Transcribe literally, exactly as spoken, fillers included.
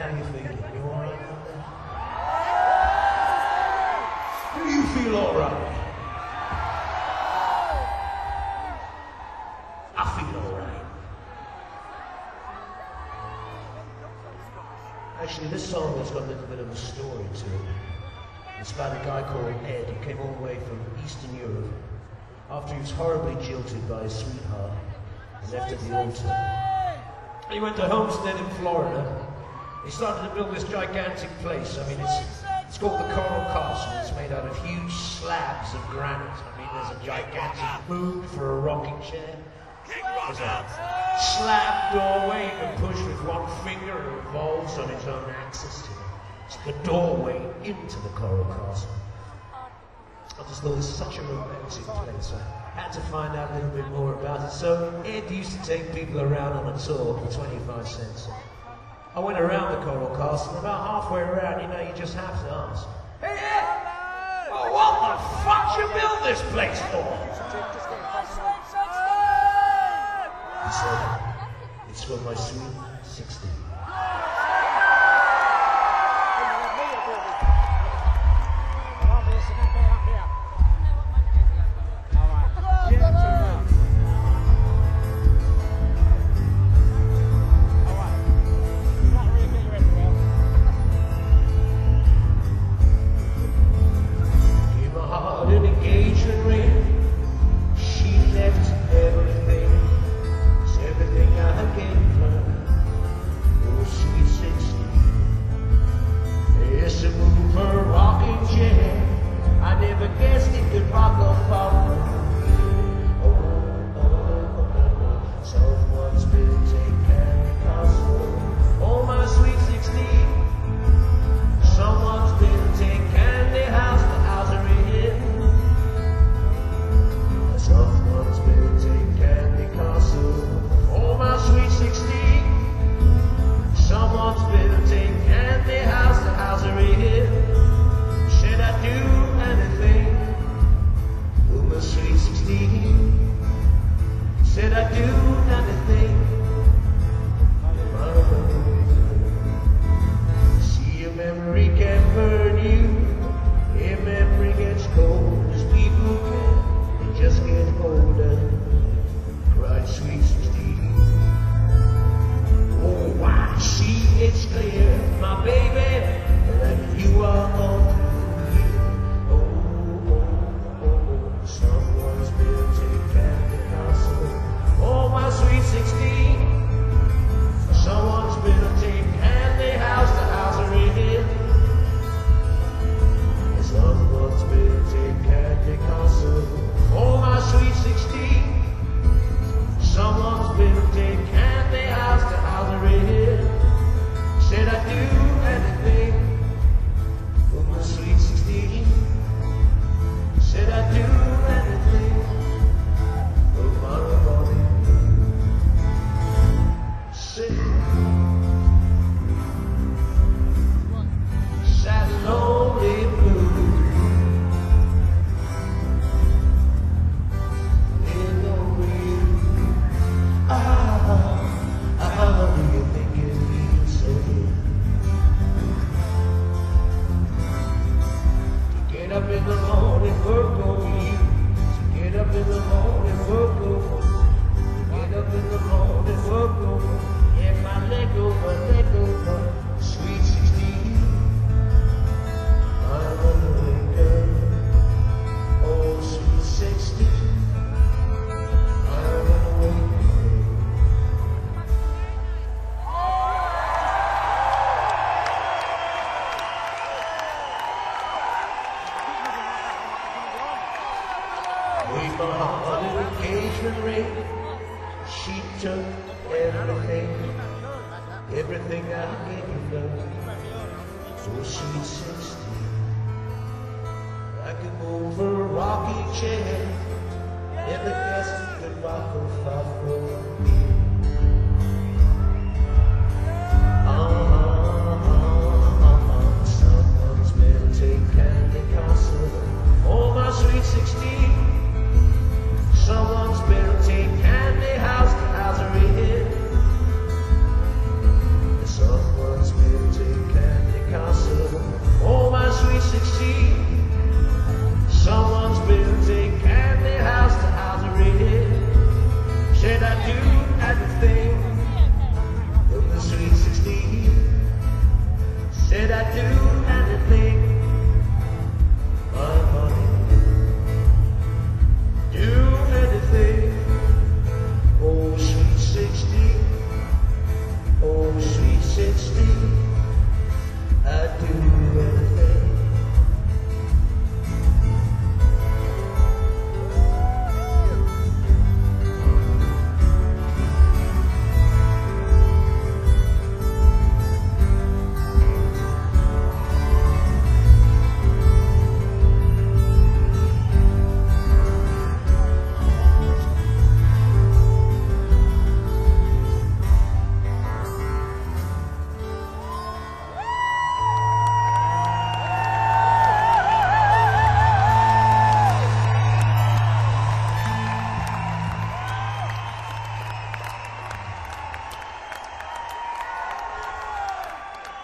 How do you feel? You all right out there? Do you feel all right? I feel all right. Actually, this song has got a little bit of a story to it. It's about a guy called Ed. He came all the way from Eastern Europe after he was horribly jilted by his sweetheart and left at the altar. He went to Homestead in Florida. He started to build this gigantic place. I mean, it's, it's called the Coral Castle. It's made out of huge slabs of granite. I mean, there's a gigantic boot for a rocking chair. There's a slab doorway you can push with one finger. It revolves on its own axis. It's the doorway into the Coral Castle. I just thought it was such a romantic place. I had to find out a little bit more about it. So Ed used to take people around on a tour for twenty-five cents. I went around the Coral Castle, and about halfway around, you know, you just have to ask, "Hey Ed, well, what the fuck you build this place for?" He said, "It's for my sweet sixteen." Over a rocking chair, and the guest could rock her far.